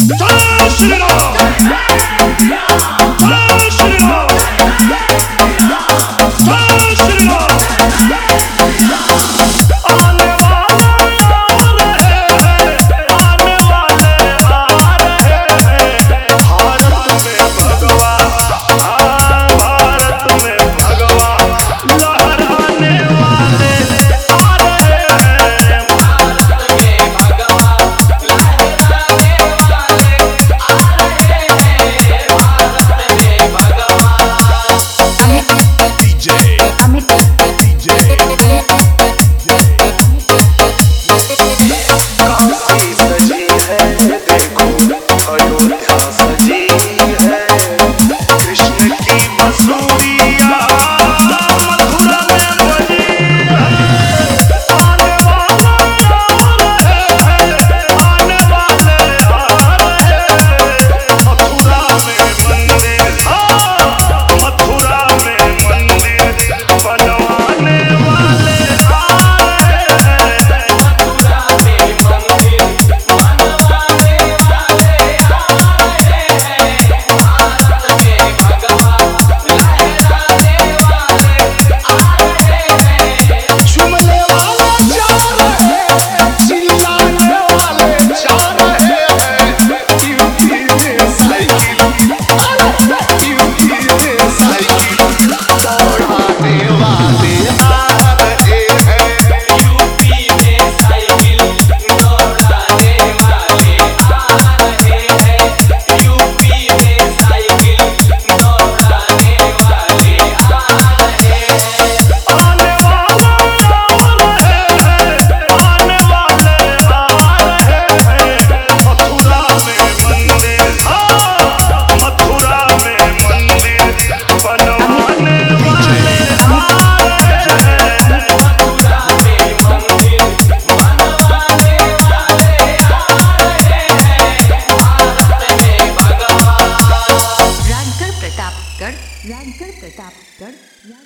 जय श्री राम, जय श्री राम, जय श्री राम। आने वाले आ रहे हैं, आने वाले आ रहे हैं। भारत में भगवा, भारत में भगवा लहराने वाले आ रहे हैं। भारत में भगवा लहराने वाले आ रहे हैं। भारत में भगवा अमित काशी सजी है देखो, अयोध्या सजी है। कृष्ण की मसूरिया मथुरा में बजी है। आने वाले आ रहे हैं, आने वाले आ रहे हैं। मथुरा में मंदिर, मथुरा में मंदिर बनवाने वाले आ रहे हैं। मथुरा में मंदिर बनवाने वाले आ रहे हैं। भारत में भगवा लहराने वाले आ रहे हैं। झूमने वाले जा रहे हैं, चिल्लाने वाले जा रहे हैं। यूपी में साइकिल, यूपी में साइकिल दौड़ाने वाले आ रहे हैं। यूपी में साइकिल दौड़ाने वाले आ रहे हैं। यूपी में साइकिल दौड़ाने वाले आ रहे हैं। आने वाले आ रहे हैं, आने वाले आ रहे हैं। मथुरा में मंदिर, मथुरा में मंदिर बनवाने वाले आ रहे हैं। मथुरा में मंदिर बनवाने वाले आ रहे हैं। भारत में भगवा राजगढ़ प्रतापगढ़